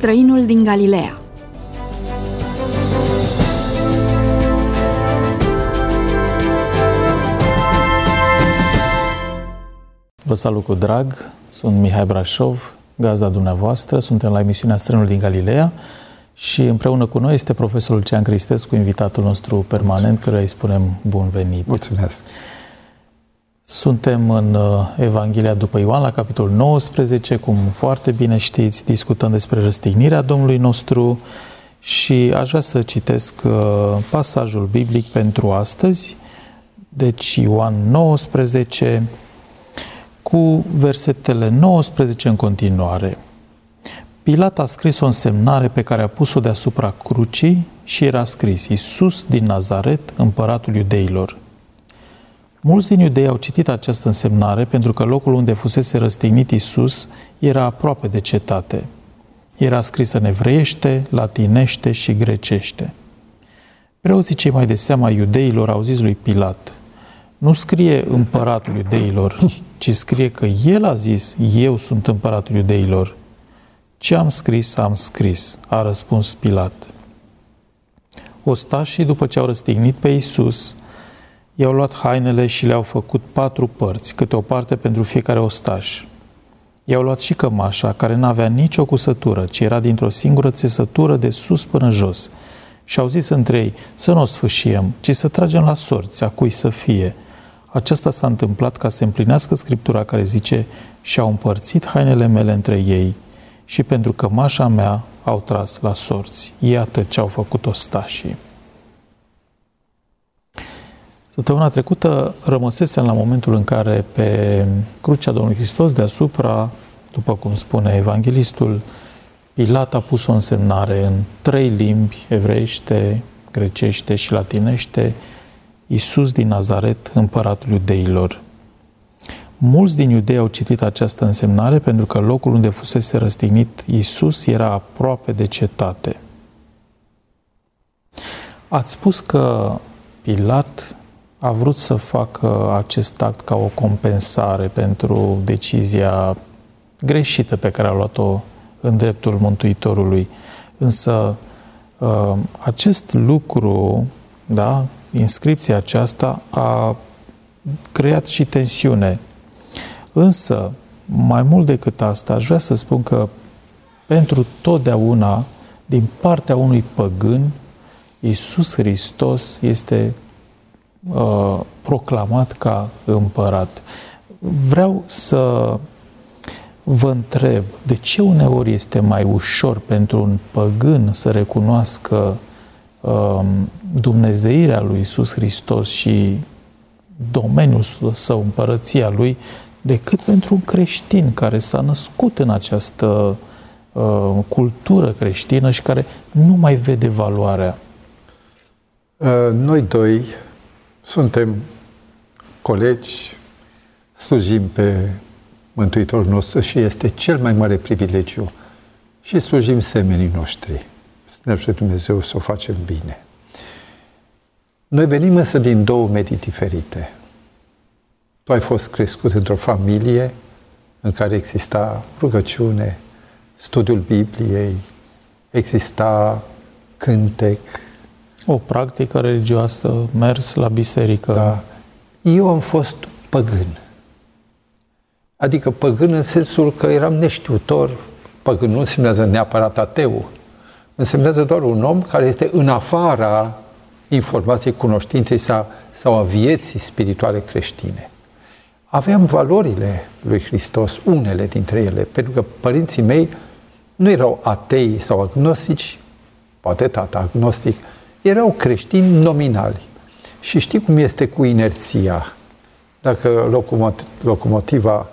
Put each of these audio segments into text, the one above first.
Străinul din Galileea. Vă salut cu drag, sunt Mihai Brașov, gazda dumneavoastră, suntem la emisiunea Străinul din Galileea și împreună cu noi este profesorul Lucian Cristescu, invitatul nostru permanent, căruia îi spunem bun venit. Mulțumesc! Suntem în Evanghelia după Ioan, la capitolul 19, cum foarte bine știți, discutăm despre răstignirea Domnului nostru și aș vrea să citesc pasajul biblic pentru astăzi, deci Ioan 19, cu versetele 19 în continuare. Pilat a scris o însemnare pe care a pus-o deasupra crucii și era scris: Iisus din Nazaret, împăratul iudeilor. Mulți din iudei au citit această însemnare pentru că locul unde fusese răstignit Iisus era aproape de cetate. Era scrisă în evreiește, latinește și grecește. Preoții cei mai de seamă ai iudeilor au zis lui Pilat: nu scrie împăratul iudeilor, ci scrie că el a zis: eu sunt împăratul iudeilor. Ce am scris, a răspuns Pilat. Ostașii, după ce au răstignit pe Iisus, i-au luat hainele și le-au făcut 4 părți, câte o parte pentru fiecare ostaș. I-au luat și cămașa, care n-avea nicio cusătură, ci era dintr-o singură țesătură de sus până jos. Și au zis între ei: să nu o sfâșiem, ci să tragem la sorți, a cui să fie. Aceasta s-a întâmplat ca să împlinească Scriptura care zice: și-au împărțit hainele mele între ei și pentru cămașa mea au tras la sorți. Iată ce au făcut ostașii. Săptămâna trecută rămăsesem la momentul în care pe crucea Domnului Hristos deasupra, după cum spune evanghelistul, Pilat a pus o însemnare în 3 limbi, evreiește, grecește și latinește: Iisus din Nazaret, împăratul iudeilor. Mulți din iudei au citit această însemnare pentru că locul unde fusese răstignit Iisus era aproape de cetate. Ați spus că Pilat a vrut să facă acest act ca o compensare pentru decizia greșită pe care a luat-o în dreptul Mântuitorului. Însă acest lucru, da, inscripția aceasta a creat și tensiune. Însă, mai mult decât asta, aș vrea să spun că pentru totdeauna, din partea unui păgân, Iisus Hristos este proclamat ca împărat. Vreau să vă întreb, de ce uneori este mai ușor pentru un păgân să recunoască dumnezeirea lui Iisus Hristos și domeniul său, împărăția lui, decât pentru un creștin care s-a născut în această cultură creștină și care nu mai vede valoarea? Noi doi suntem colegi, slujim pe Mântuitorul nostru și este cel mai mare privilegiu și slujim semenii noștri. Să ne ajute Dumnezeu să o facem bine. Noi venim însă din 2 medii diferite. Tu ai fost crescut într-o familie în care exista rugăciune, studiul Bibliei, exista cântec. O practică religioasă, mers la biserică. Da. Eu am fost păgân. Adică păgân în sensul că eram neștiutor. Păgân nu însemnează neapărat ateu. Însemnează doar un om care este în afara informației, cunoștinței sau a vieții spirituale creștine. Aveam valorile lui Hristos, unele dintre ele, pentru că părinții mei nu erau atei sau agnostici, poate tata agnostic, erau creștini nominali. Și știi cum este cu inerția. Dacă locomotiva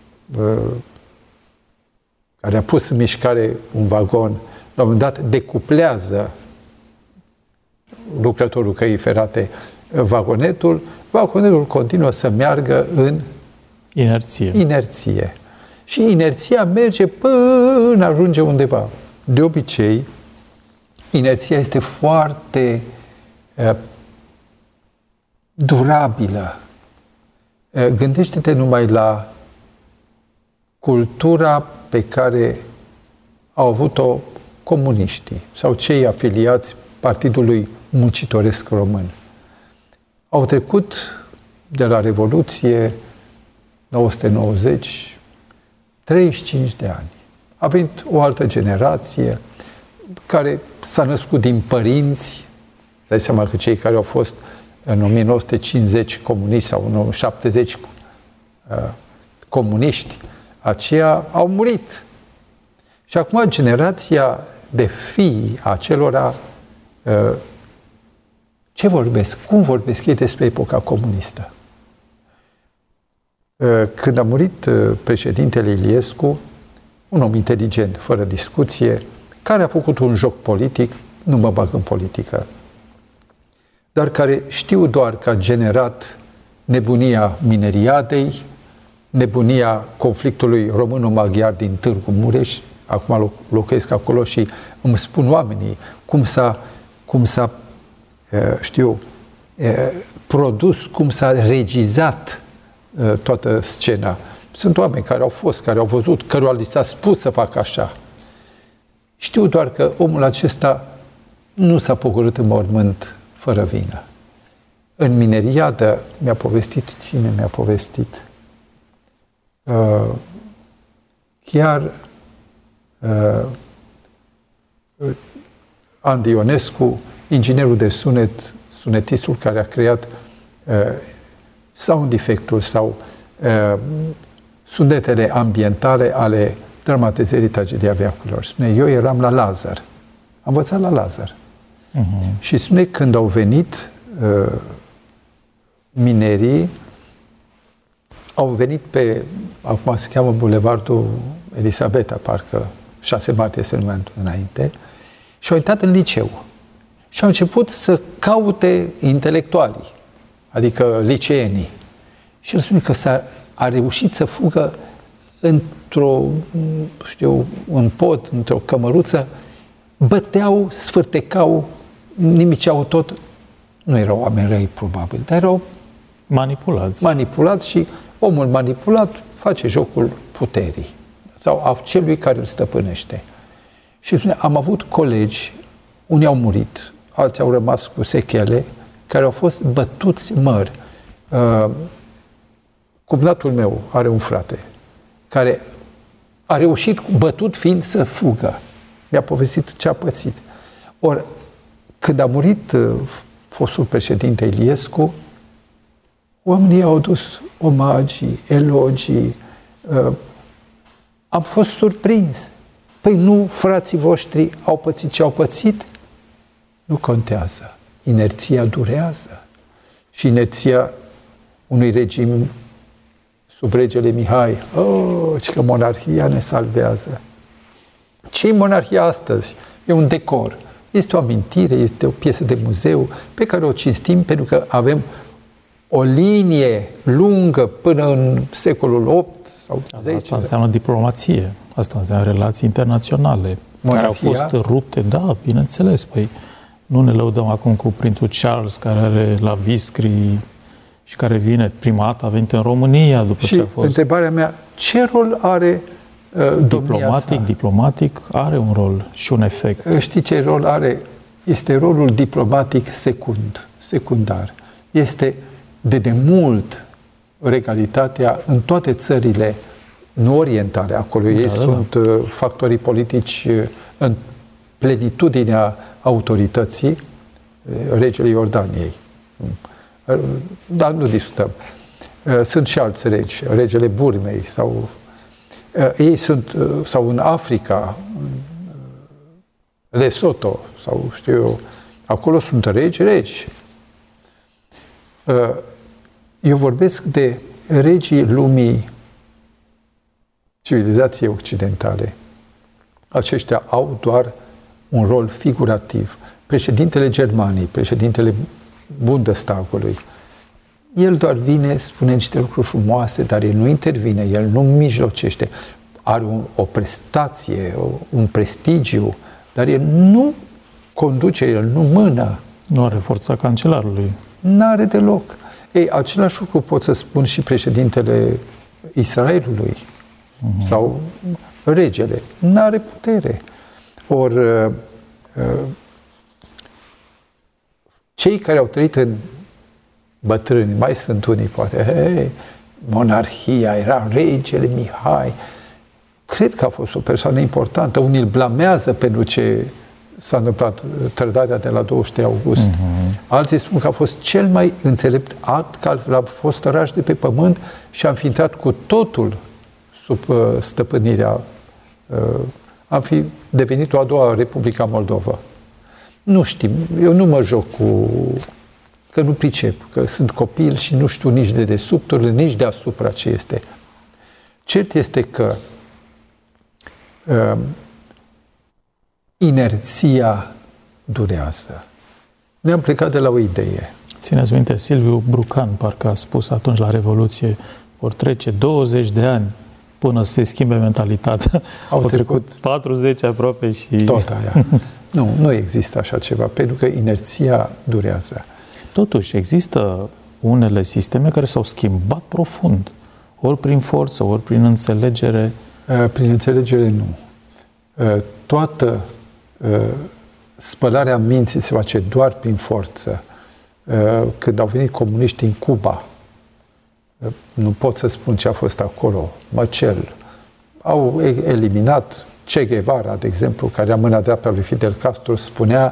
care a pus în mișcare un vagon, la un moment dat decuplează lucrătorul căii ferate vagonetul continuă să meargă în inerție. Și inerția merge până ajunge undeva. De obicei, inerția este foarte durabilă. Gândește-te numai la cultura pe care au avut-o comuniștii sau cei afiliați Partidului Muncitoresc Român. Au trecut de la Revoluție 1990 35 de ani. A venit o altă generație care s-a născut din părinți. Îți dai seama că cei care au fost în 1950 comuniști sau în 1970 comuniști, aceia au murit. Și acum generația de fii acelora ce vorbesc? Cum vorbesc ei despre epoca comunistă? Când a murit președintele Iliescu, un om inteligent, fără discuție, care a făcut un joc politic, nu mă bag în politică, dar care știu doar că a generat nebunia mineriadei, nebunia conflictului româno-maghiar din Târgu Mureș, acum locuiesc acolo și îmi spun oamenii cum s-a produs, cum s-a regizat toată scena. Sunt oameni care au fost, care au văzut, cărora li s-a spus să facă așa. Știu doar că omul acesta nu s-a pogorât în mormânt fără vină. În mineriadă mi-a povestit, cine mi-a povestit? Chiar Andy Ionescu, inginerul de sunet, sunetistul care a creat sound effect-ul sau sunetele ambientale ale dramatizării tragedia veacurilor. Spune, eu eram la Lazar. Am învățat la Lazar. Și spune, când au venit minerii, au venit pe, acum se cheamă Bulevardul Elisabeta, parcă 6 martie se numea înainte, și au intrat în liceu. Și au început să caute intelectualii, adică liceenii. Și el spune că a reușit să fugă în pod, într-o cămăruță, băteau, sfârtecau, nimiceau tot. Nu erau oameni răi, probabil, dar erau manipulați și omul manipulat face jocul puterii sau a celui care îl stăpânește. Și spune, am avut colegi, unii au murit, alții au rămas cu sechele, care au fost bătuți măr. Cumnatul meu are un frate care a reușit, bătut fiind, să fugă. Mi-a povestit ce a pățit. Ori, când a murit fostul președinte Iliescu, oamenii au dus omagii, elogii. Am fost surprins. Păi nu, frații voștri au pățit ce au pățit? Nu contează. Inerția durează. Și inerția unui regim sub regele Mihai. Și că monarhia ne salvează. Ce-i monarhia astăzi? E un decor. Este o amintire, este o piesă de muzeu pe care o cinstim pentru că avem o linie lungă până în secolul 8 sau 10. Asta înseamnă diplomație. Asta înseamnă relații internaționale. Monarhia? Care au fost rupte, da, bineînțeles. Păi nu ne lăudăm acum cu prințul Charles, care are la Viscri și care vine prima dată, a venit în România după ce a fost. Întrebarea mea, ce rol are diplomatic are un rol și un efect. Știi ce rol are? Este rolul diplomatic secundar. Este de demult regalitatea în toate țările nu orientale, acolo ei sunt factorii politici în plenitudinea autorității, regele Iordaniei. Dar nu discutăm. Sunt și alți regi, regele Burmei sau ei sunt, sau în Africa, Lesotho, sau știu eu, acolo sunt regi. Eu vorbesc de regii lumii civilizației occidentale. Aceștia au doar un rol figurativ. Președintele Germaniei, președintele Bundestagului, el doar vine, spune niște lucruri frumoase, dar el nu intervine, el nu mijlocește. Are o prestație, un prestigiu, dar el nu conduce, el nu mână. Nu are forța cancelarului. N-are deloc. Ei, același lucru pot să spun și președintele Israelului sau regele. N-are putere. Ori cei care au trăit în bătrâni, mai sunt unii poate, monarhia, era regele Mihai. Cred că a fost o persoană importantă. Unii îl blamează pentru ce s-a întâmplat trădarea de la 23 august. Alții spun că a fost cel mai înțelept act, că a fost tăraș de pe pământ și a înființat cu totul sub stăpânirea. Am fi devenit o a doua Republica Moldova. Nu știm, eu nu mă joc cu... că nu pricep, că sunt copil și nu știu nici de dedesubturile, nici deasupra ce este. Cert este că inerția durează. Noi am plecat de la o idee. Țineți minte, Silviu Brucan parcă a spus atunci la Revoluție, vor trece 20 de ani până să se schimbe mentalitatea. Au trecut 40 aproape și... Tot aia. Nu există așa ceva, pentru că inerția durează. Totuși, există unele sisteme care s-au schimbat profund, ori prin forță, ori prin înțelegere. Prin înțelegere nu. Toată spălarea minții se face doar prin forță. Când au venit comuniștii în Cuba, nu pot să spun ce a fost acolo, măcel. Au eliminat Che Guevara, de exemplu, care era mâna dreaptă a lui Fidel Castro, spunea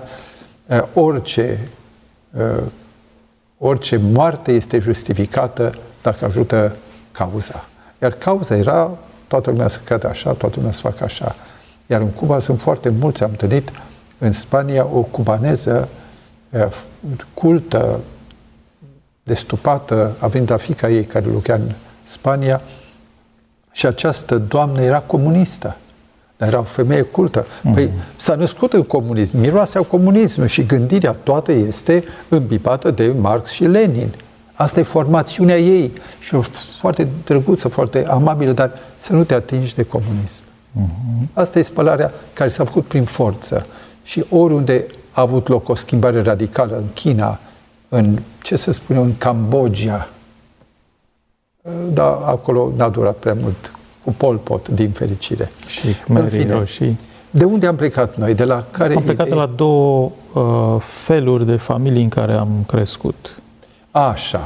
orice moarte este justificată dacă ajută cauza. Iar cauza era toată lumea să creadă așa, toată lumea să facă așa. Iar în Cuba sunt foarte mulți, am întâlnit în Spania o cubaneză cultă, destupată, a venit la fiica ei care lucra în Spania și această doamnă era comunistă. Dar era o femeie cultă. Păi s-a născut în comunism, miroasea comunism și gândirea toată este îmbibată de Marx și Lenin. Asta e formațiunea ei și o foarte drăguță, foarte amabilă, dar să nu te atingi de comunism. Asta e spălarea care s-a făcut prin forță. Și oriunde a avut loc o schimbare radicală, în China, în, ce să spunem, în Cambodgia, dar acolo n-a durat prea mult, cu Pol Pot, din fericire. Și Khmerii Roșii. De unde am plecat noi? De la care am plecat de la două feluri de familii în care am crescut. Așa.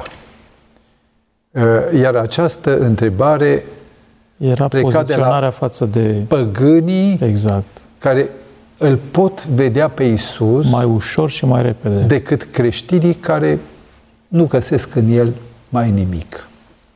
Iar această întrebare era poziționarea față de păgânii, exact, care îl pot vedea pe Iisus mai ușor și mai repede decât creștinii care nu găsesc în el mai nimic.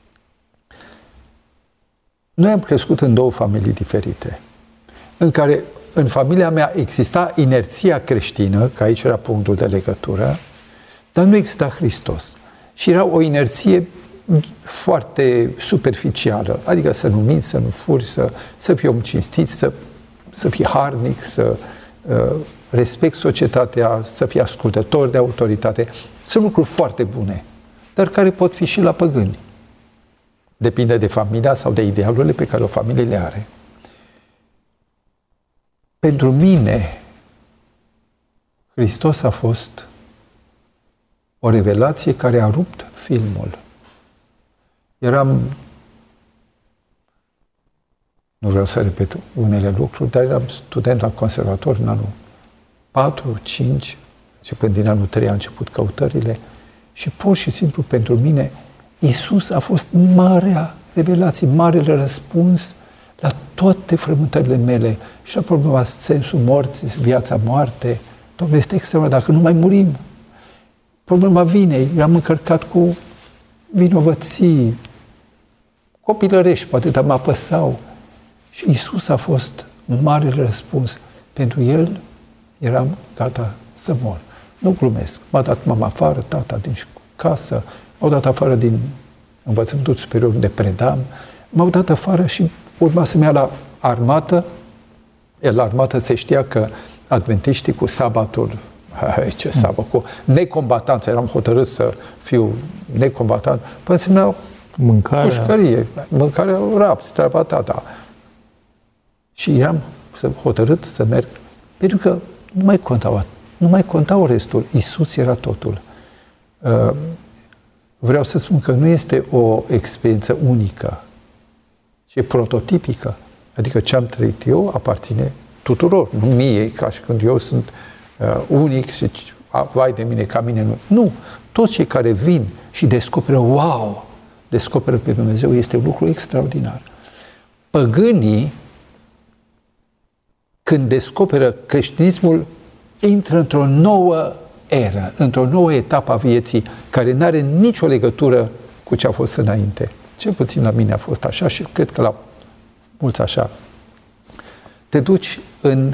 Noi am crescut în două familii diferite, în care în familia mea exista inerția creștină, că aici era punctul de legătură, dar nu exista Hristos. Și era o inerție foarte superficială, adică să nu minți, să nu furi, să fii om cinstit, să fii harnic, să respecti societatea, să fii ascultător de autoritate. Sunt lucruri foarte bune, dar care pot fi și la păgâni. Depinde de familia sau de idealurile pe care o familie le are. Pentru mine, Hristos a fost o revelație care a rupt filmul. Nu vreau să repet unele lucruri, dar eram student la conservator în anul 4, 5, începând din anul 3 a început căutările și pur și simplu pentru mine Iisus a fost marea revelație, marele răspuns la toate frământările mele și la problema sensul morții, viața moarte. Dom'le, este extraordinar, dacă nu mai murim. Problema vinei, eram încărcat cu vinovății, copilărești, poate, dar mă apăsau. Și Iisus a fost marele răspuns. Pentru El eram gata să mor. Nu glumesc. M-a dat mama afară, tata din casă, m-au dat afară din învățământul superior unde predam, m-au dat afară și urma să-mi ia la armată. La armată se știa că adventiștii cu sabatul, ce sabat, cu necombatanță, eram hotărât să fiu necombatant, păi însemna pușcărie, mâncarea rapți, treaba ta. Și eram hotărât să merg, pentru că nu mai contau restul. Iisus era totul. Vreau să spun că nu este o experiență unică, ci e prototipică. Adică ce am trăit eu aparține tuturor, nu mie, ca și când eu sunt unic și vai de mine, ca mine nu. Nu, toți cei care vin și descoperă, wow, descoperă pe Dumnezeu, este un lucru extraordinar. Păgânii, când descoperă creștinismul, intră într-o nouă eră, într-o nouă etapă a vieții, care nu are nicio legătură cu ce a fost înainte. Cel puțin la mine a fost așa și cred că la mulți așa. Te duci în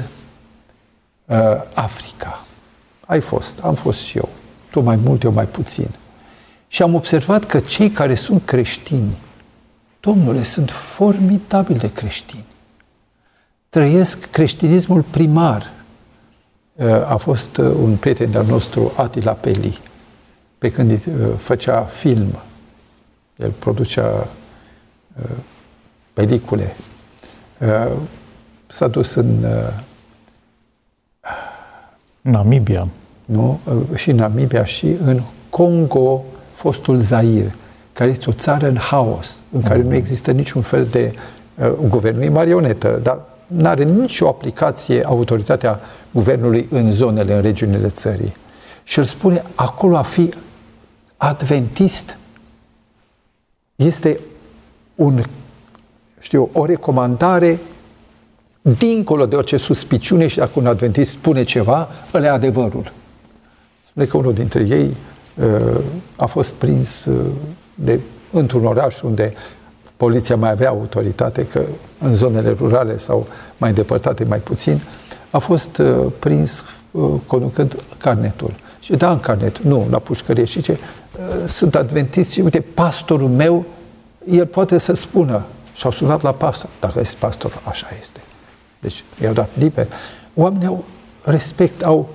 Africa. Am fost și eu. Tu mai mult, eu mai puțin. Și am observat că cei care sunt creștini, Domnule, sunt formidabili de creștini. Trăiesc creștinismul primar. A fost un prieten de-al nostru, Attila Peli, pe când făcea film. El producea pelicule. S-a dus în Namibia. Nu? Și în Namibia și în Congo, fostul Zaire, care este o țară în haos, în care nu există niciun fel de guvern. E marionetă, dar nu are nicio aplicație autoritatea guvernului în zonele, în regiunile țării. Și el spune, acolo a fi adventist este o recomandare dincolo de orice suspiciune și dacă un adventist spune ceva, ăla e adevărul. Spune că unul dintre ei a fost prins într-un oraș unde poliția mai avea autoritate, că în zonele rurale sau mai îndepărtate mai puțin, a fost prins conducând carnetul. Și da, în carnet, nu, la pușcărie. Și ce? Sunt adventist și uite, pastorul meu, el poate să spună. Și-au sunat la pastor. Dacă este pastor, așa este. Deci i-au dat liber. Oamenii au respect, au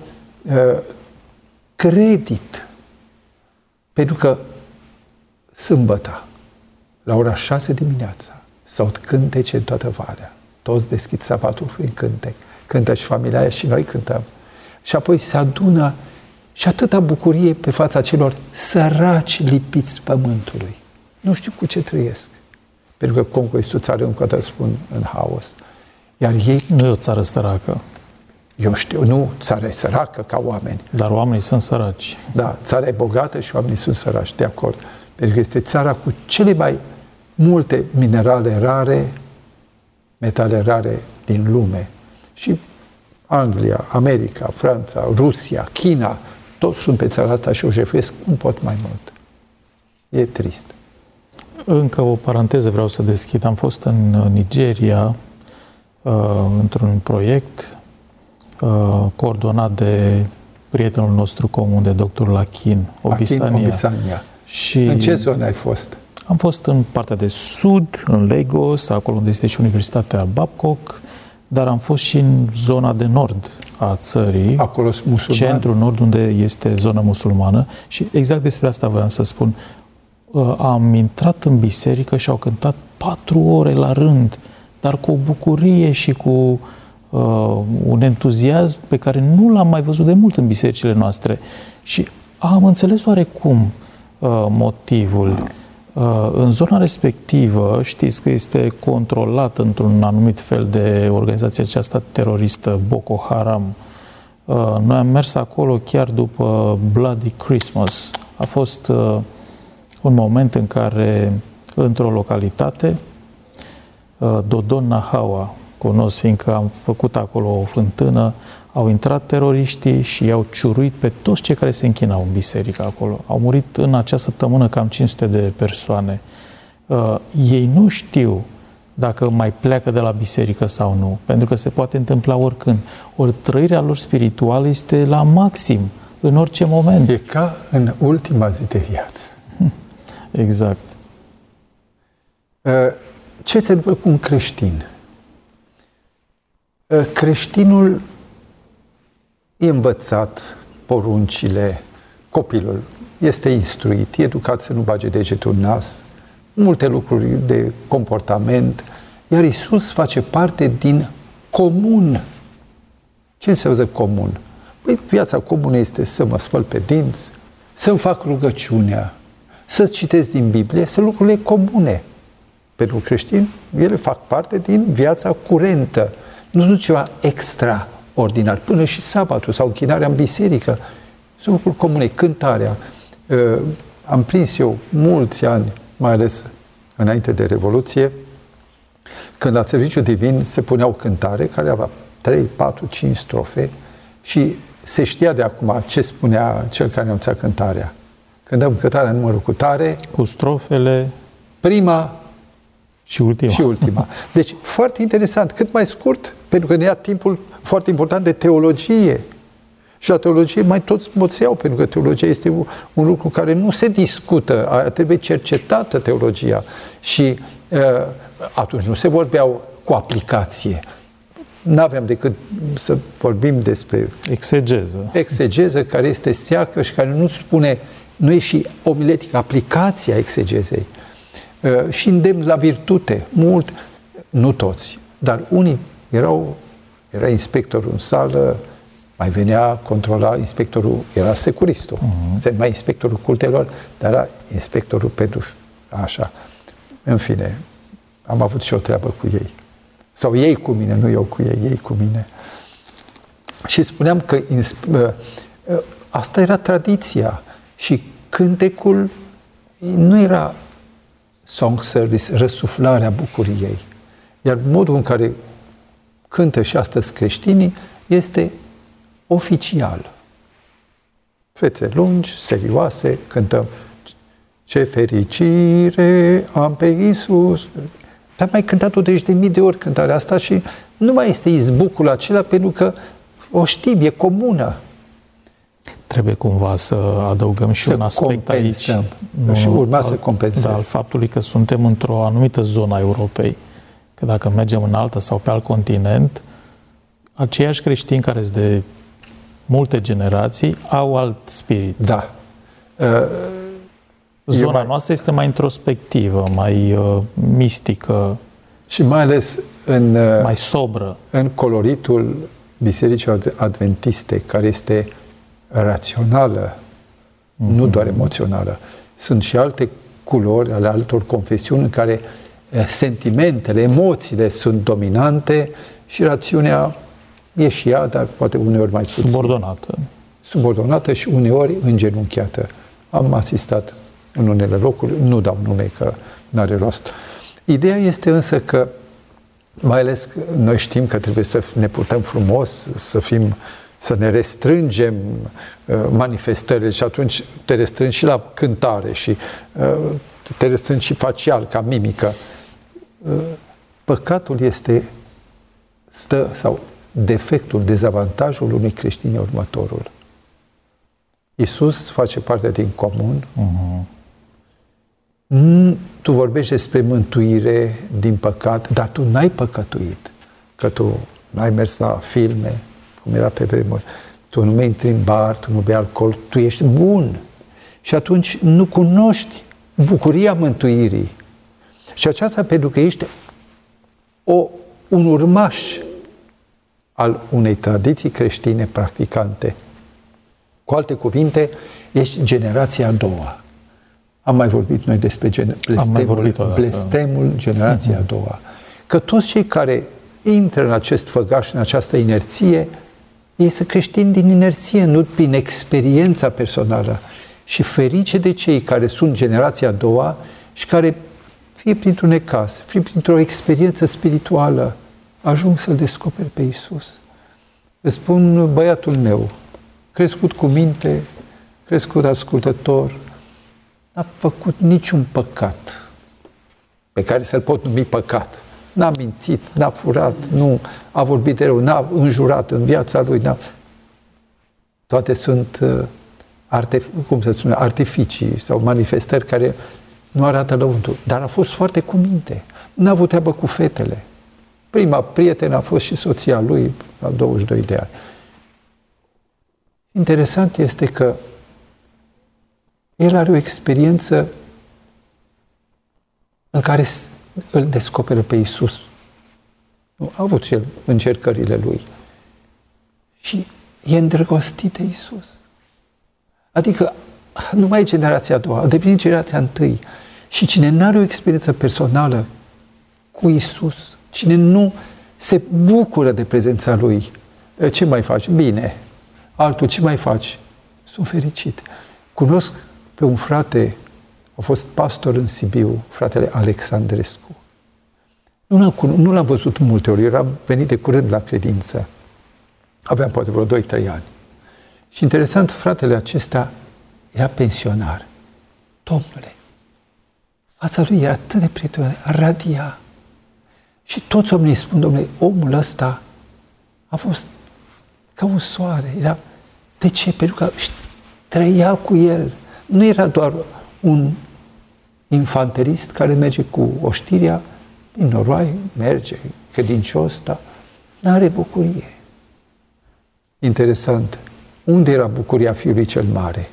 credit. Pentru că sâmbătă, la ora 6 dimineața, s-aud cântece în toată valea. Toți deschid sabatul prin cântec. Cântă și familia aia și noi cântăm. Și apoi se adună și atâta bucurie pe fața celor săraci lipiți pământului. Nu știu cu ce trăiesc. Pentru că Congo este o țară, încă o dată spun, în haos. Iar ei... Nu e o țară săracă. Eu știu, nu, țara e săracă ca oameni. Dar oamenii sunt săraci. Da, țara e bogată și oamenii sunt săraci, de acord. Pentru că este țara cu cele mai multe minerale rare, metale rare din lume. Și Anglia, America, Franța, Rusia, China, toți sunt pe țara asta și o jefuiesc cum pot mai mult. E trist. Încă o paranteză vreau să deschid. Am fost în Nigeria într-un proiect coordonat de prietenul nostru comun, de doctorul Akin Obisania. Și în ce zonă ai fost? Am fost în partea de sud, în Lagos, acolo unde este și Universitatea Babcock, dar am fost și în zona de nord a țării, acolo musulmani. Centrul nord, unde este zona musulmană. Și exact despre asta voiam să spun. Am intrat în biserică și au cântat 4 ore la rând, dar cu o bucurie și cu un entuziasm pe care nu l-am mai văzut de mult în bisericile noastre. Și am înțeles oarecum motivul. În zona respectivă, știți că este controlat într-un anumit fel de organizație aceasta teroristă, Boko Haram. Noi am mers acolo chiar după Bloody Christmas. A fost un moment în care, într-o localitate, Dodon Nahawa, cunosc fiindcă am făcut acolo o fântână, au intrat teroriștii și i-au ciuruit pe toți cei care se închinau în biserică acolo. Au murit în acea săptămână cam 500 de persoane. Ei nu știu dacă mai pleacă de la biserică sau nu, pentru că se poate întâmpla oricând. Ori trăirea lor spirituală este la maxim, în orice moment. E ca în ultima zi de viață. Exact. Ce se întâmplă cu un creștin? Creștinul e învățat poruncile, copilul este instruit, e educat să nu bage degetul în nas, multe lucruri de comportament, iar Iisus face parte din comun. Ce înseamnă comun? Păi, viața comună este să mă spăl pe dinți, să-mi fac rugăciunea, să citesc din Biblie, sunt lucrurile comune. Pentru creștini, ele fac parte din viața curentă. Nu sunt ceva extraordinar. Până și sabatul sau închinarea în biserică sunt lucruri comune. Cântarea. Am prins eu mulți ani, mai ales înainte de Revoluție, când la serviciu divin se puneau cântare care avea 3, 4, 5 strofe și se știa de acum ce spunea cel care anunța cântarea. Când dăm cântarea numărul cu tare, cu strofele, prima și ultima. Deci, foarte interesant, cât mai scurt, pentru că ne ia timpul foarte important de teologie. Și la teologie mai toți moțeau, pentru că teologia este un lucru care nu se discută, trebuie cercetată teologia. Și atunci nu se vorbeau cu aplicație. N-aveam decât să vorbim despre exegeză, care este seacă și care nu spune, nu e și omiletică, aplicația exegezei. Și îndemn la virtute, mult, nu toți, dar unii era inspectorul în sală, mai venea, controla, inspectorul era securistul, se numea inspectorul cultelor, dar era inspectorul pentru așa. În fine, am avut și o treabă cu ei. Sau ei cu mine, nu eu cu ei, ei cu mine. Și spuneam că asta era tradiția și cântecul nu era song service, răsuflarea bucuriei. Iar modul în care cântă și astăzi creștinii este oficial. Fețe lungi, serioase, cântăm ce fericire am pe Iisus. Dar mai cântat-o de mii de ori cântarea asta și nu mai este izbucul acela pentru că o știm, e comună. Trebuie cumva să adăugăm și un aspect aici. Și urma să compensăm. Al faptului că suntem într-o anumită zonă a Europei. Că dacă mergem în altă sau pe alt continent, aceiași creștini care sunt de multe generații au alt spirit. Da. Zona noastră este mai introspectivă, mai mistică. Și mai ales mai sobră. În coloritul Bisericii Adventiste, care este rațională, nu doar emoțională. Sunt și alte culori ale altor confesiuni în care sentimentele, emoțiile sunt dominante și rațiunea e și ea, dar poate uneori mai puțin. Subordonată și uneori îngenunchiată. Am asistat în unele locuri, nu dau nume că n-are rost. Ideea este însă că, mai ales că noi știm că trebuie să ne purtăm frumos, să ne restrângem manifestările și atunci te restrângi și la cântare și te restrângi și facial, ca mimică. Păcatul sau defectul, dezavantajul unui creștin e următorul. Iisus face parte din comun. Tu vorbești despre mântuire din păcat, dar tu n-ai păcătuit. Că tu n-ai mers la filme, cum era pe vremuri. Tu nu mai intri în bar, tu nu bei alcool, tu ești bun. Și atunci nu cunoști bucuria mântuirii. Și aceasta pentru că ești un urmaș al unei tradiții creștine practicante. Cu alte cuvinte, ești generația a doua. Am mai vorbit noi despre blestemul generației a doua. Că toți cei care intră în acest făgaș, în această inerție, ei sunt creștini din inerție, nu prin experiența personală. Și ferice de cei care sunt generația a doua și care, fie printr-un necaz, fie printr-o experiență spirituală, ajung să-L descoperi pe Iisus. Îți spun, băiatul meu, crescut cu minte, crescut ascultător, n-a făcut niciun păcat pe care să-l pot numi păcat. N-a mințit, n-a furat, nu a vorbit de rău, n-a înjurat în viața lui. Toate sunt artificii sau manifestări care nu arată lăuntru. Dar a fost foarte cu minte. N-a avut treabă cu fetele. Prima prietenă a fost și soția lui la 22 de ani. Interesant este că el are o experiență în care îl descoperă pe Iisus. A avut și el încercările lui. Și e îndrăgostit de Iisus. Adică nu mai e generația a doua, a devenit generația întâi. Și cine nu are o experiență personală cu Iisus, cine nu se bucură de prezența lui. Ce mai faci? Bine. Altul, ce mai faci? Sunt fericit. Cunosc pe un frate, a fost pastor în Sibiu, fratele Alexandrescu. Nu l-am văzut multe ori, eram venit de curând la credință. Aveam poate vreo 2-3 ani. Și interesant, fratele acesta era pensionar. Domnule, fața lui era atât de prietenoasă, radia. Și toți oamenii spun, domnule, omul ăsta a fost ca un soare. Era, de ce? Pentru că trăia cu el. Nu era doar un infanterist care merge cu oștirea din noroi, merge credincios, dar n-are bucurie. Interesant. Unde era bucuria Fiului cel Mare?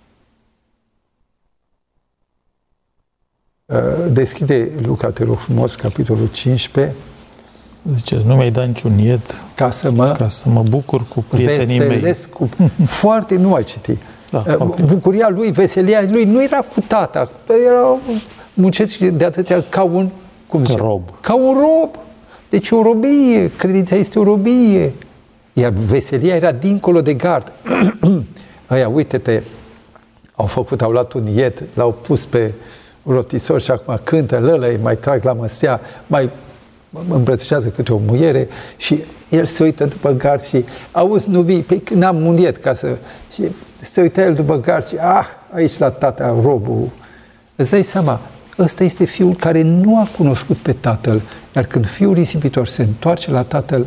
Deschide, Luca, te rog frumos, capitolul 15. Zice, nu mi-ai dat niciun ied ca să mă bucur cu prietenii mei. Foarte, nu ai citit. Da, okay. Bucuria lui, veselia lui nu era cu tata. Era muncesc de atâția ca un rob. Ca un rob. Deci o robie. Credința este o robie. Iar veselia era dincolo de gard. Aia, uite-te, au luat un ied, l-au pus pe rotisor și acum cântă, lălăi, mai trag la măsea, mai îmbrățișează câte o muiere și el se uită după gard și auzi, nu vii, pe când am un ied ca să... Și se uită el după gard și aici la tata, robul. Îți dai seama, ăsta este fiul care nu a cunoscut pe tatăl, iar când fiul risipitor se întoarce la tatăl,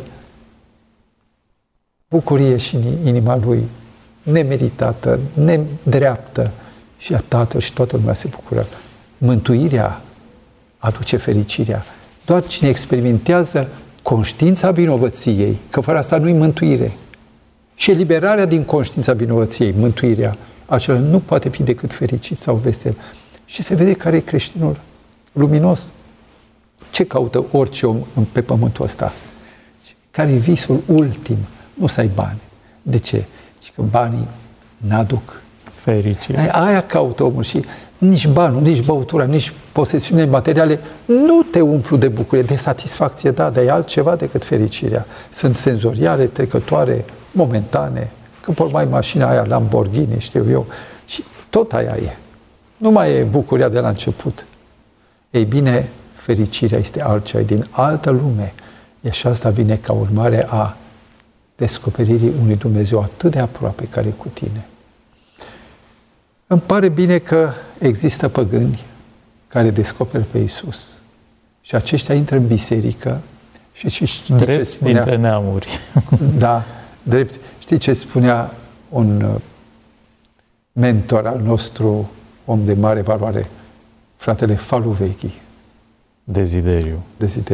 bucurie și în inima lui, nemeritată, nedreaptă, și a tatăl și toată lumea se bucură. Mântuirea aduce fericirea. Doar cine experimentează conștiința vinovăției, că fără asta nu-i mântuire, și eliberarea din conștiința vinovăției, mântuirea, acela nu poate fi decât fericit sau vesel. Și se vede care e creștinul luminos. Ce caută orice om pe pământul ăsta? Care e visul ultim? Nu să ai bani. De ce? Și că banii n-aduc fericire. Aia caută omul și nici banul, nici băutura, nici posesiunile materiale nu te umplu de bucurie, de satisfacție, da, dar e altceva decât fericirea. Sunt senzoriale, trecătoare, momentane, că por mai mașina aia Lamborghini, știu eu, și tot aia e. Nu mai e bucuria de la început. Ei bine, fericirea este altceva, din altă lume. Și asta vine ca urmare a descoperirii unui Dumnezeu atât de aproape care e cu tine. Îmi pare bine că există păgâni care descoperă pe Iisus. Și aceștia intră în biserică și știi ce spunea? Dintre neamuri. Da, drept. Știi ce spunea un mentor al nostru, om de mare valoare, fratele Faluvechi? Desideriu.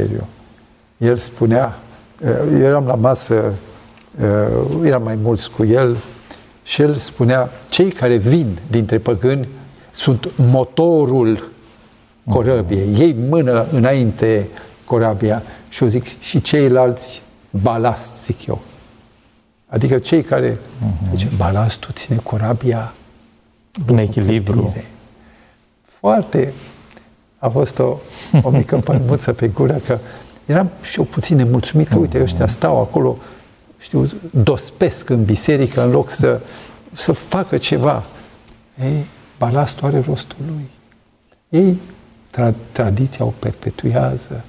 El spunea, eram la masă, eram mai mulți cu el, și el spunea, cei care vin dintre păgâni sunt motorul corăbiei. Ei mână înainte corabia și eu zic, și ceilalți balast, zic eu. Adică cei care, zice, balastul ține corabia în echilibru. Foarte, a fost o mică pălmuță pe gură, că eram și eu puțin nemulțumit, că uite, ăștia stau acolo, știu, dospesc în biserică în loc să facă ceva. Ei, balastul are rostul lui. Ei, tradiția o perpetuează.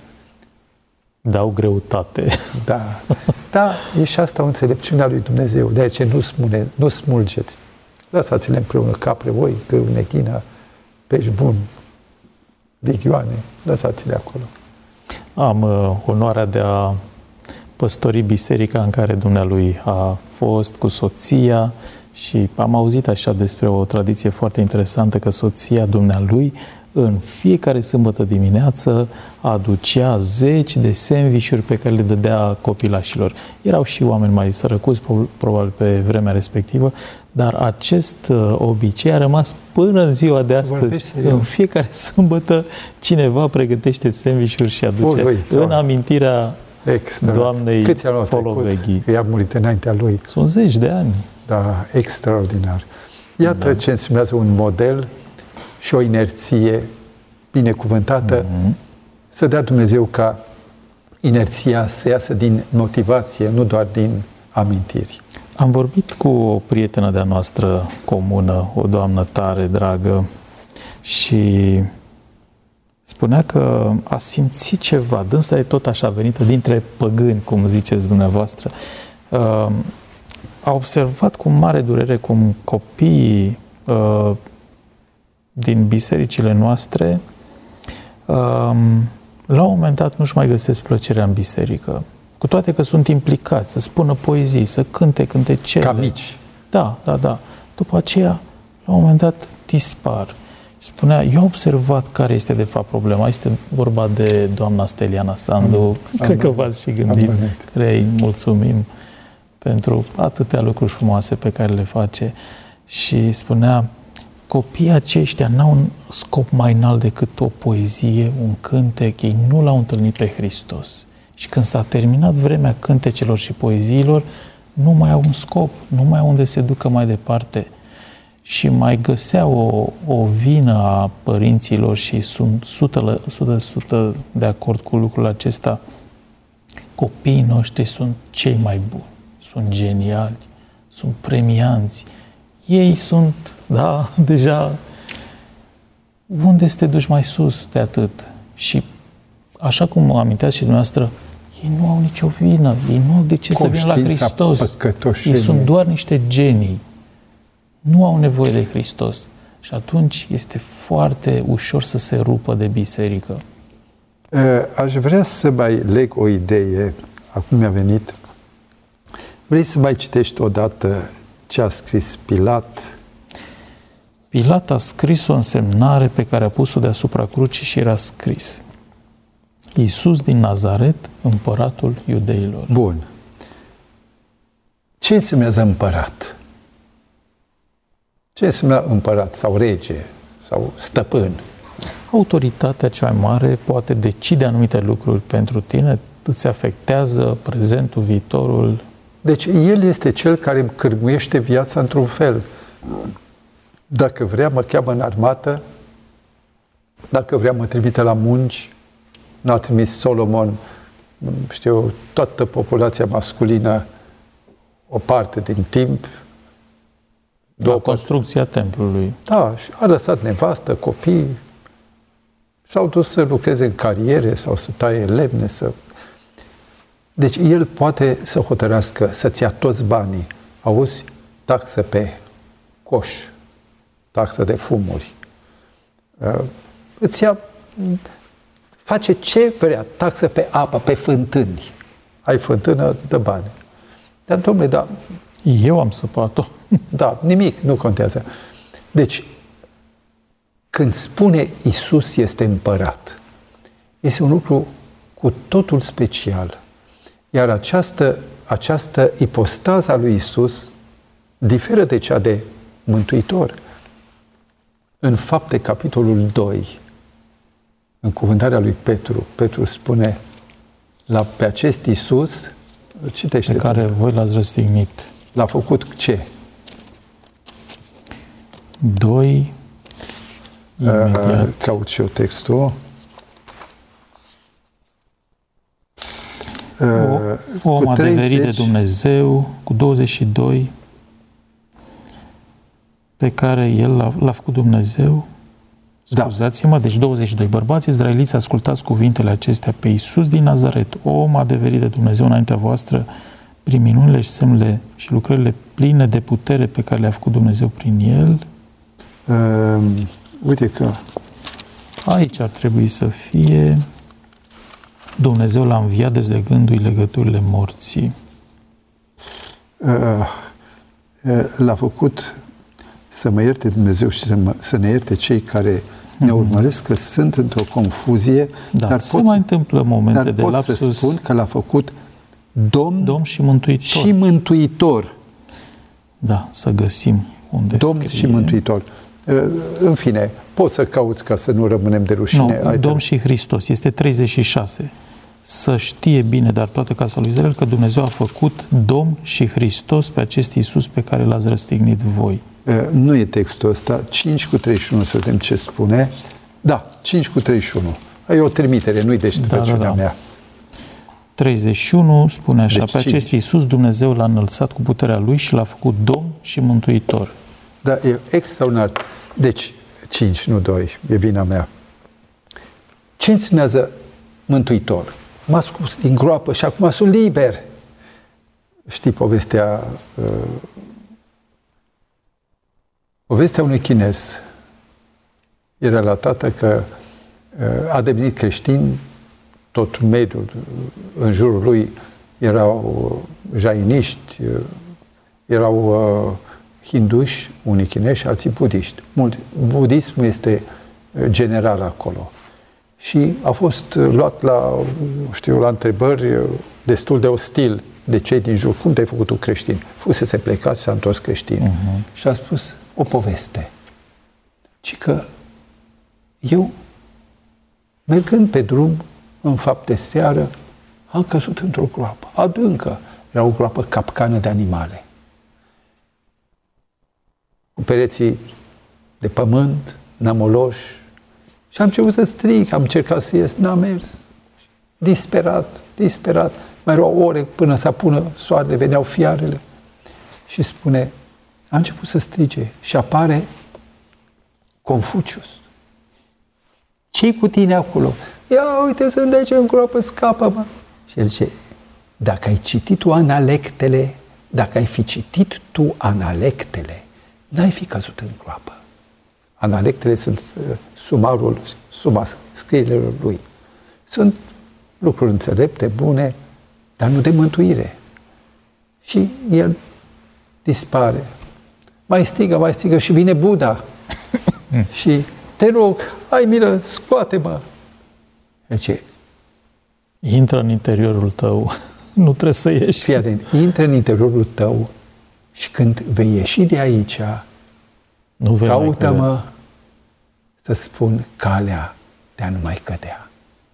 Dau greutate. Da. Da, e și asta o înțelepciune a lui Dumnezeu. De aceea nu smulgeți. Lăsați-le împreună capre, voi, grâu, neghină, pești bun, dighioane. Lăsați-le acolo. Am onoarea de a păstori biserica în care dumnealui a fost cu soția și am auzit așa despre o tradiție foarte interesantă că soția dumnealui în fiecare sâmbătă dimineață aducea 10 de sandvișuri pe care le dădea copilașilor. Erau și oameni mai sărăcuți, probabil pe vremea respectivă, dar acest obicei a rămas până în ziua de astăzi. În fiecare sâmbătă cineva pregătește sandvișuri și aduce în amintirea doamnei Poloveghi. Că ea a murit înaintea lui. Sunt 10 de ani. Da, extraordinar. Iată ce înseamnă un model și o inerție binecuvântată să dea Dumnezeu ca inerția să iasă din motivație, nu doar din amintiri. Am vorbit cu o prietenă de-a noastră comună, o doamnă tare dragă, și spunea că a simțit ceva. Dânsa e tot așa venită dintre păgâni, cum ziceți dumneavoastră. A observat cu mare durere cum copiii din bisericile noastre la un moment dat nu-și mai găsesc plăcerea în biserică. Cu toate că sunt implicați, să spună poezii, să cânte cântecele. Ca mici. Da. După aceea, la un moment dat, dispar. Spunea, eu am observat care este de fapt problema. Este vorba de doamna Steliana Sandu. Cred că v-ați și gândit. Care îi mulțumim pentru atâtea lucruri frumoase pe care le face. Și spunea, copiii aceștia n-au un scop mai înalt decât o poezie, un cântec. Ei nu l-au întâlnit pe Hristos. Și când s-a terminat vremea cântecelor și poeziilor, nu mai au un scop, nu mai au unde se ducă mai departe. Și mai găseau o vină a părinților și sunt 100% de acord cu lucrul acesta. Copiii noștri sunt cei mai buni, sunt geniali, sunt premianți. Ei sunt, deja unde să te duci mai sus de atât? Și așa cum aminteați și dumneavoastră, ei nu au nicio vină, ei nu au de ce să vină la Hristos. Ei sunt doar niște genii. Nu au nevoie de Hristos. Și atunci este foarte ușor să se rupă de biserică. Aș vrea să mai leg o idee, acum mi-a venit. Vrei să mai citești odată ce a scris Pilat? Pilat a scris o însemnare pe care a pus-o deasupra crucii și era scris: Iisus din Nazaret, împăratul iudeilor. Bun. Ce însemnează împărat? Ce înseamnă împărat sau rege sau stăpân? Autoritatea cea mai mare poate decide anumite lucruri pentru tine, îți afectează prezentul, viitorul. Deci el este cel care îmi cârmuiește viața într-un fel. Dacă vrea, mă cheamă în armată, dacă vrea, mă trimite la munci. N-a trimis Solomon, toată populația masculină, o parte din timp, la construcția templului. Da, și a lăsat nevastă, copii, s-au dus să lucreze în cariere sau să taie lemne. Deci el poate să hotărească, să-ți ia toți banii. Auzi, taxă pe coș, taxă de fumuri. Îți ia, face ce vrea, taxă pe apă, pe fântâni. Ai fântână, dă bani. Dar, domnule, eu am săpat-o. Da, nimic, nu contează. Deci, când spune Iisus este împărat, este un lucru cu totul special. Iar această ipostază a lui Iisus diferă de cea de Mântuitor. În Fapte, capitolul 2, în cuvântarea lui Petru, Petru spune pe acest Iisus, citește, pe care voi l-ați răstignit. L-a făcut ce? 2, imediat. Caut și eu textul. Om adeverit de Dumnezeu, cu 22, pe care El l-a făcut Dumnezeu. Scuzați-mă, deci 22. Bărbați izraeliți, ascultați cuvintele acestea: pe Iisus din Nazaret, om adeverit de Dumnezeu înaintea voastră, prin minunile și semnele și lucrările pline de putere pe care le-a făcut Dumnezeu prin El. Uite că aici ar trebui să fie: Dumnezeu l-a înviat dezlegându-i legăturile morții. L-a făcut să mă ierte Dumnezeu și să ne ierte cei care ne urmăresc, că sunt într-o confuzie. Dar se mai întâmplă momente de lapsus. Să spun că l-a făcut Domn și Mântuitor. Și Mântuitor. Da, să găsim unde Domn scrie. Și Mântuitor. În fine, poți să cauți ca să nu rămânem de rușine. Nu, Domn și Hristos. Este 36. Să știe bine, dar toată casa lui Israel, că Dumnezeu a făcut Domn și Hristos pe acest Iisus pe care l-ați răstignit voi. Nu e textul ăsta. 5:31, să vedem ce spune. Da, 5:31. E o trimitere, nu-i deșteptăciunea mea. 31 spune așa, Deci pe acest Iisus Dumnezeu l-a înălțat cu puterea Lui și l-a făcut Domn și Mântuitor. Da, e extraordinar. Deci, 5, nu 2, e vina mea. Ce înseamnă Mântuitor? M-a scos din groapă și acum sunt liber. Știi povestea unui chinez. E relatată că a devenit creștin, tot mediul în jurul lui erau jainiști, erau hinduși, unii chinezi și alții budiști. Budismul este general acolo. Și a fost luat la întrebări destul de ostil de cei din jur. Cum te-ai făcut tu creștin? Fusese plecat și s-a întors creștin. Și a spus o poveste. Ci că eu, mergând pe drum, în fapt de seară, am căzut într-o groapă adâncă. Era o groapă capcană de animale. Cu pereții de pământ, nămoloși. Și am început să strig, am încercat să ies, n-a mers. Disperat. Mai erau ore până să apună soarele, veneau fiarele. Și spune, a început să strige și apare Confucius. Ce-i cu tine acolo? Ia, uite, sunt de aici în groapă, scapă-mă. Și el zice, dacă ai citit tu analectele, n-ai fi căzut în groapă. Analectele sunt suma scrierilor lui. Sunt lucruri înțelepte, bune, dar nu de mântuire. Și el dispare. Mai strigă și vine Buddha. Și te rog, ai milă, scoate-mă. Zice, intră în interiorul tău, nu trebuie să ieși. Fii atent, intră în interiorul tău și când vei ieși de aici, caută-mă să spun calea de a nu mai cădea.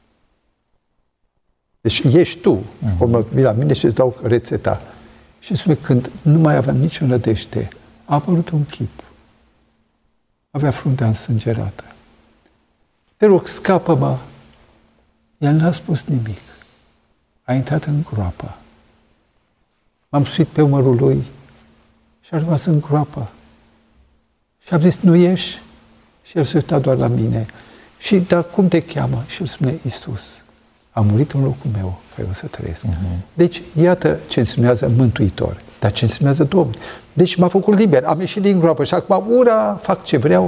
Deci ești tu. Urmă, vii la mine și îți dau rețeta. Și spune, când nu mai aveam nicio nădejde, a apărut un chip. Avea fruntea însângerată. Te rog, scapă-mă. El n-a spus nimic. A intrat în groapă. M-am suit pe umărul lui și a rămas în groapă. Și am zis, nu ieși? Și el se uita doar la mine. Și, dar cum te cheamă? Și el spune, Iisus. A murit în locul meu, ca eu să trăiesc. Deci, iată ce însemnează Mântuitor. Dar ce însemnează Domn. Deci m-a făcut liber, am ieșit din groapă și acum, ura, fac ce vreau.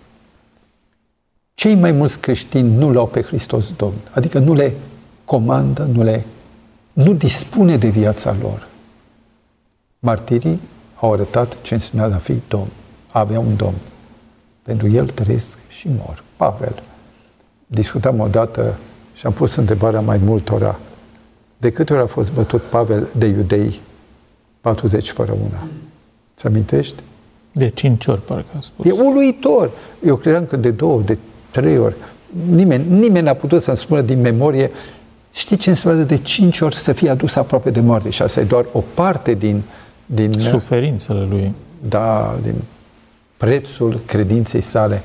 Cei mai mulți creștini nu l-au pe Hristos Domn. Adică nu le comandă, nu dispune de viața lor. Martirii au arătat ce însemnează a fi Domn. A avea un Domn. Pentru el trăiesc și mor. Pavel. Discutam odată și am pus întrebarea mai multora. De câte ori a fost bătut Pavel de iudei? 40 fără una. Ți amintești? De 5 ori, parcă a spus. E uluitor. Eu credeam că de 2, de 3 ori. Nimeni n-a putut să-mi spună din memorie. Știi ce înseamnă de 5 ori să fie adus aproape de moarte? Și asta e doar o parte din suferințele lui. Da, din prețul credinței sale.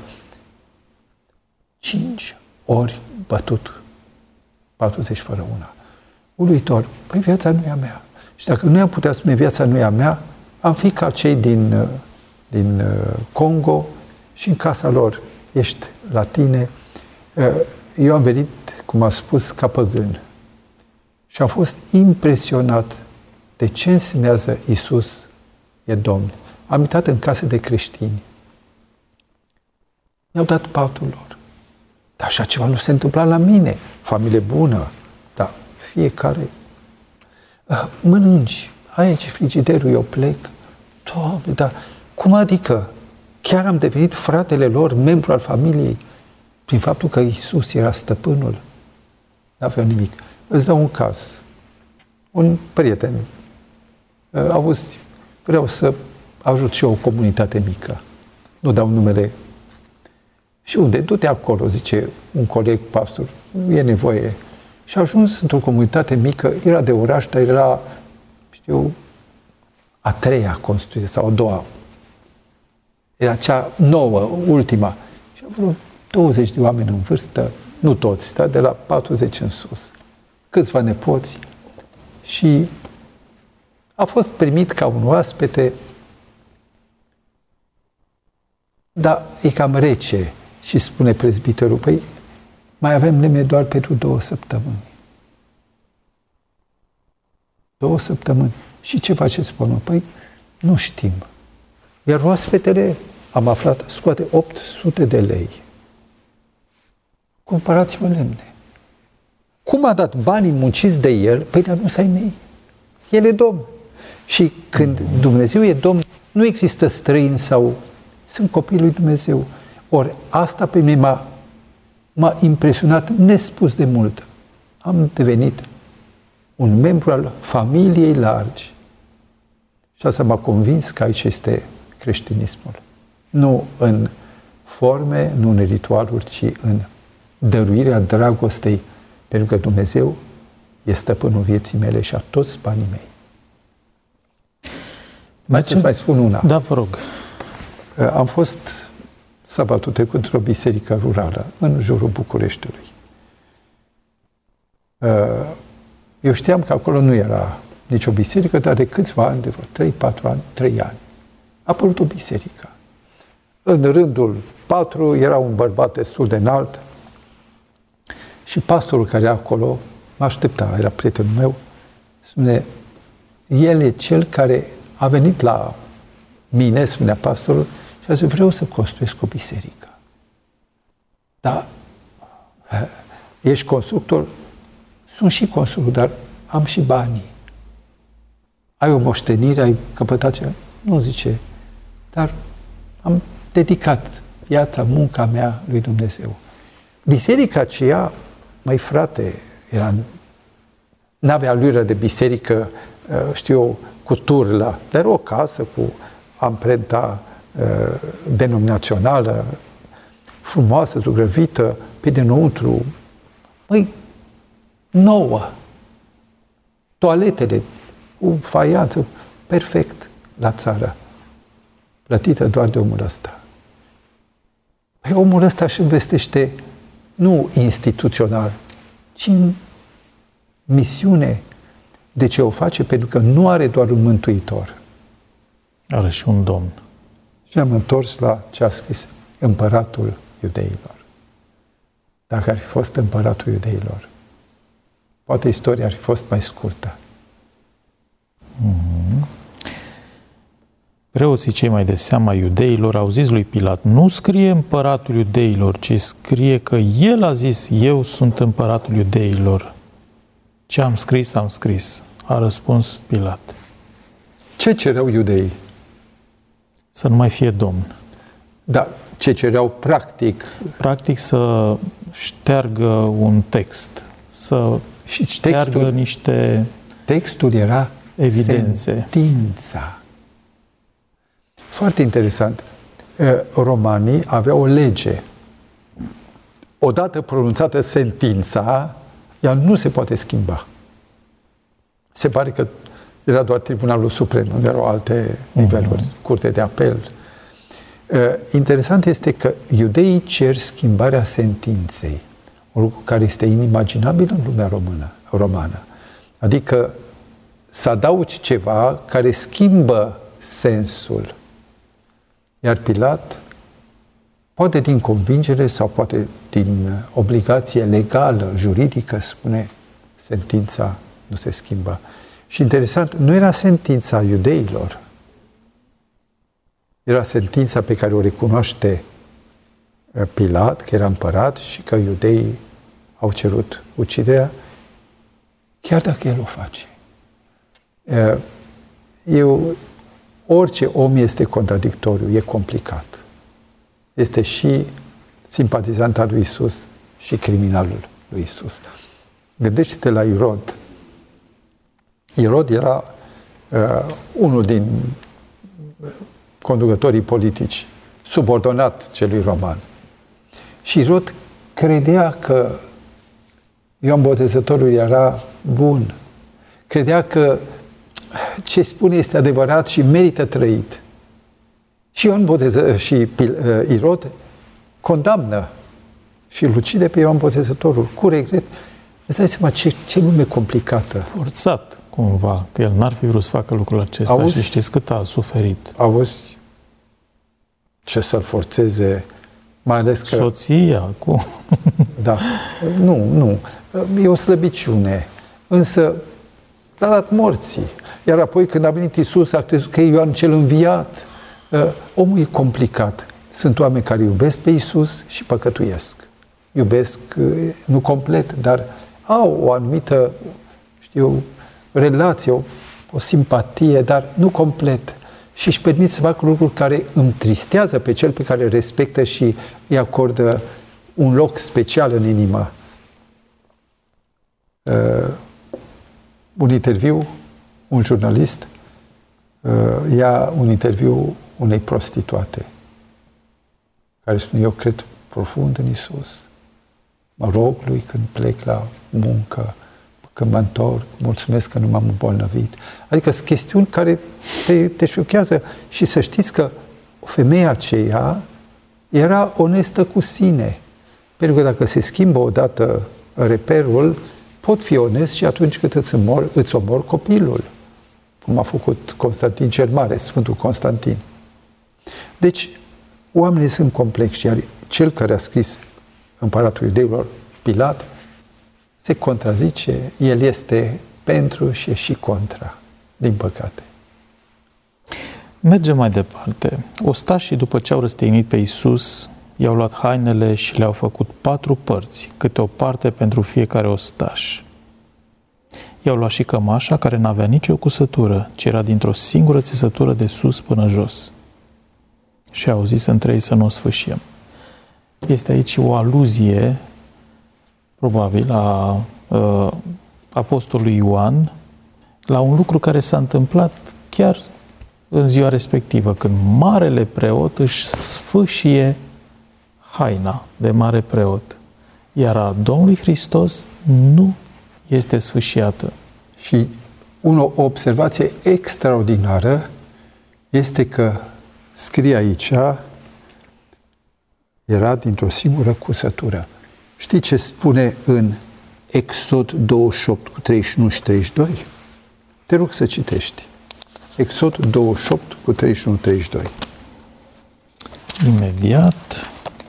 5 ori bătut. 40 fără una. Uluitor. Păi viața nu e a mea. Și dacă nu i-am putea spune viața nu e a mea, am fi ca cei din Congo și în casa lor ești la tine. Eu am venit, cum a spus, ca păgân. Și am fost impresionat de ce însemnează Iisus e Domn. Am intrat în case de creștini. Mi-au dat patul lor. Dar așa ceva nu se întâmpla la mine. Familie bună. Dar fiecare... Mănânci. Aici frigiderul, eu plec. Doamne, dar cum adică? Chiar am devenit fratele lor, membru al familiei, prin faptul că Iisus era stăpânul. N-aveau nimic. Îți dau un caz. Un prieten. Auzi, vreau să ajut și eu o comunitate mică. Nu dau numele. Și unde? Du-te acolo, zice un coleg pastor. E nevoie. Și a ajuns într-o comunitate mică, era de oraș, dar era, știu, a treia construită sau a doua. Era cea nouă, ultima. Și a vreo 20 de oameni în vârstă, nu toți, dar de la 40 în sus. Câțiva nepoți, și a fost primit ca un oaspete, dar e cam rece. Și spune prezbiterul, păi mai avem lemne doar pentru 2 săptămâni. 2 săptămâni. Și ce faceți, spune? Păi nu știm. Iar oaspetele, am aflat, scoate 800 de lei. Cumpărați-vă lemne. Cum a dat banii munciți de el? Păi dar nu s-ai mei. El e domn. Și când Dumnezeu e domn, nu există străini sau sunt copiii lui Dumnezeu. Ori asta pe mine m-a impresionat nespus de mult. Am devenit un membru al familiei largi. Și asta m-a convins că aici este creștinismul. Nu în forme, nu în ritualuri, ci în dăruirea dragostei, pentru că Dumnezeu este stăpânul vieții mele și a toți banii mei. Să-ți mai spun una. Da, vă rog. Am fost sabatul trecut într-o biserică rurală, în jurul Bucureștiului. Eu știam că acolo nu era nicio biserică, dar de câțiva ani, de vreo 3-4 ani, 3 ani, a apărut o biserică. În rândul 4 era un bărbat destul de înalt și pastorul care era acolo mă aștepta, era prietenul meu, spune, el e cel care a venit la mine, spunea pastorul, și a zis, vreau să construiesc o biserică. Da, ești constructor? Sunt și constructor, dar am și banii. Ai o moștenire, ai căpătat ceva? Nu, zice, dar am dedicat viața, munca mea lui Dumnezeu. Biserica aceea, măi frate, n-avea luiră de biserică, știu eu, cu turla, dar o casă cu amprenta denominațională, frumoasă, zugrăvită, pe dinăuntru, măi, nouă. Toaletele cu faianță, perfect la țară. Plătită doar de omul ăsta. Păi omul ăsta își investește nu instituțional, ci în misiune. De ce o face? Pentru că nu are doar un mântuitor. Are și un domn. Și ne-am întors la ce a scris împăratul iudeilor. Dacă ar fi fost împăratul iudeilor, poate istoria ar fi fost mai scurtă. Mm-hmm. Preoții cei mai de seamă iudeilor au zis lui Pilat, nu scrie împăratul iudeilor, ci scrie că el a zis, eu sunt împăratul iudeilor. Ce am scris, am scris. A răspuns Pilat. Ce cereau iudeii? Să nu mai fie domn. Da, ce cereau practic? Practic să șteargă un text, să șteargă niște textul era evidențe. Sentința. Foarte interesant. Romanii aveau o lege. Odată pronunțată sentința, ea nu se poate schimba. Se pare că era doar Tribunalul Suprem, nu erau alte niveluri, curte de apel. Interesant este că iudeii cer schimbarea sentinței, un lucru care este inimaginabil în lumea romană. Adică să adaugi ceva care schimbă sensul. Iar Pilat, poate din convingere sau poate din obligație legală, juridică, spune, sentința nu se schimbă. Și interesant, nu era sentința iudeilor, era sentința pe care o recunoaște Pilat, că era împărat și că iudeii au cerut uciderea, chiar dacă el o face. Orice om este contradictoriu, e complicat. Este și simpatizant al lui Iisus și criminalul lui Iisus. Gândește-te la Irod. Irod era unul din conducătorii politici, subordonat celui roman. Și Irod credea că Ioan Botezătorul era bun. Credea că ce spune este adevărat și merită trăit. Și Irod condamnă și îl ucide pe Ioan Botezătorul, cu regret. Îți dai seama ce lume complicată. Forțat. cumva, că el n-ar fi vrut să facă lucrul acesta și știți cât a suferit. Auzi, ce să-l forțeze, mai ales că... Soția, cum? Da, nu, e o slăbiciune, însă a dat morții. Iar apoi când a venit Iisus, a crezut că e Ioan cel înviat. Omul e complicat. Sunt oameni care iubesc pe Iisus și păcătuiesc. Iubesc, nu complet, dar au o anumită, relație, o simpatie, dar nu complet. Și își permit să facă lucruri care întristează pe cel pe care îl respectă și îi acordă un loc special în inima. Un interviu, un jurnalist ia un interviu unei prostituate care spune: eu cred profund în Iisus. Mă rog lui când plec la muncă, când mă întorc, mulțumesc că nu m-am îmbolnăvit. Adică sunt chestiuni care te șochează. Și să știți că femeia aceea era onestă cu sine. Pentru că dacă se schimbă odată reperul, pot fi onest și atunci când îți omor copilul. Cum a făcut Constantin cel Mare, Sfântul Constantin. Deci, oamenii sunt complexi, iar cel care a scris Împăratul Iudeilor, Pilat, se contrazice, el este pentru și e și contra, din păcate. Mergem mai departe. Ostașii, după ce au răstignit pe Iisus, i-au luat hainele și le-au făcut 4 părți, câte o parte pentru fiecare ostaș. I-au luat și cămașa, care n-avea nicio cusătură, ci era dintr-o singură țesătură de sus până jos. Și au zis între ei să nu o sfâșiem. Este aici o aluzie, probabil, la apostolul Ioan, la un lucru care s-a întâmplat chiar în ziua respectivă, când marele preot își sfâșie haina de mare preot, iar a Domnului Hristos nu este sfâșiată. Și o observație extraordinară este că scrie aici, era dintr-o singură cusătură. Știi ce spune în Exod 28 cu 31 și 32? Te rog să citești. Exod 28 cu 31-32. Imediat.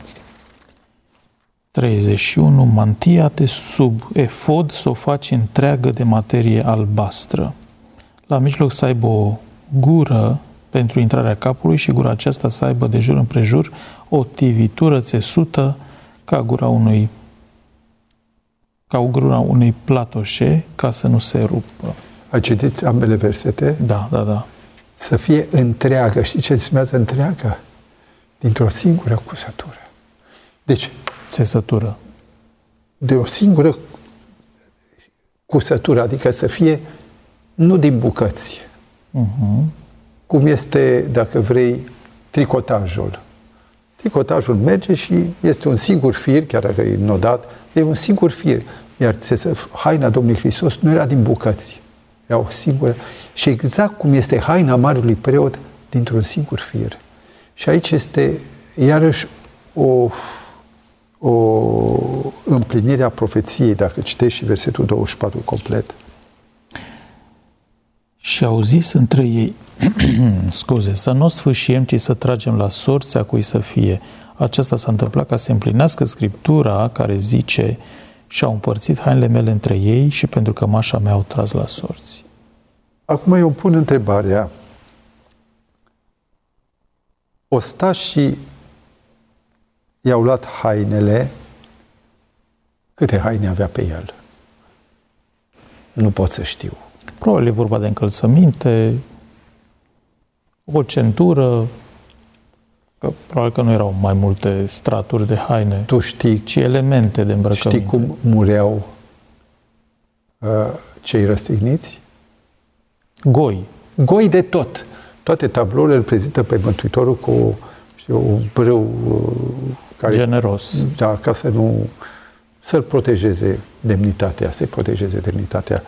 31. Mantia de sub efod să o faci întreagă de materie albastră. La mijloc să aibă o gură pentru intrarea capului și gura aceasta să aibă de jur împrejur o tivitură țesută ca gura unei platoșe, ca să nu se rupă. Ai citit ambele versete? Da. Să fie întreagă. Știi ce înseamnă întreagă? Dintr-o singură cusătură. Deci, țesătură. De o singură cusătură, adică să fie nu din bucăți. Cum este, dacă vrei, tricotajul. Tricotajul merge și este un singur fir, chiar dacă e nodat, e un singur fir. Iar haina Domnului Hristos nu era din bucăți. Era o singură. Și exact cum este haina marelui preot, dintr-un singur fir. Și aici este iarăși o împlinire a profeției, dacă citești și versetul 24 complet. Și au zis între ei, să nu o sfâșiem, ci să tragem la sorți a cui să fie. Aceasta s-a întâmplat ca să împlinească Scriptura care zice: și-au împărțit hainele mele între ei și pentru cămașa mea au tras la sorți. Acum eu pun întrebarea. Ostașii i-au luat hainele. Câte haine avea pe el? Nu pot să știu. Probabil e vorba de încălțăminte, o centură, că probabil că nu erau mai multe straturi de haine, tu știi, ci elemente de îmbrăcăminte. Știi cum mureau cei răstigniți? Goi de tot. Toate tablourile îl prezintă pe Mântuitorul cu un brâu care, generos. Da, ca să nu... să-l protejeze demnitatea, să-i protejeze demnitatea.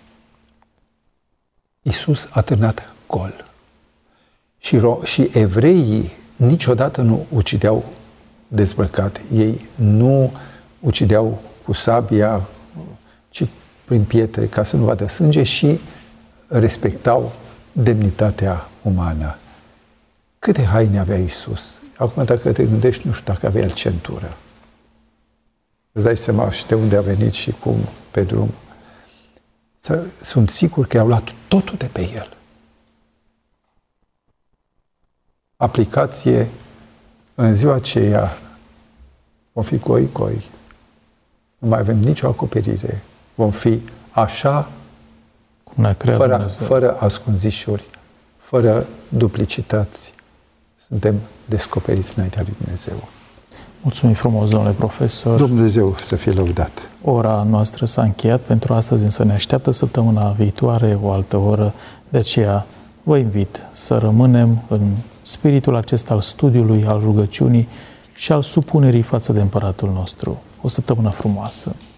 Iisus a târnat gol. Și evreii niciodată nu ucideau dezbrăcat. Ei nu ucideau cu sabia, ci prin pietre, ca să nu vadă sânge, și respectau demnitatea umană. Câte haine avea Iisus? Acum, dacă te gândești, nu știu dacă avea el centură. Îți dai seama și de unde a venit și cum pe drum. Sunt sigur că i-au luat totul de pe el. Aplicație, în ziua aceea vom fi goi. Nu mai avem nicio acoperire. Vom fi așa, cum ne-a creat Dumnezeu, fără ascunzișuri, fără duplicități. Suntem descoperiți înaintea lui Dumnezeu. Mulțumim frumos, domnule profesor. Dumnezeu să fie lăudat. Ora noastră s-a încheiat pentru astăzi, însă ne așteaptă săptămâna viitoare o altă oră. De aceea vă invit să rămânem în spiritul acesta al studiului, al rugăciunii și al supunerii față de Împăratul nostru. O săptămână frumoasă!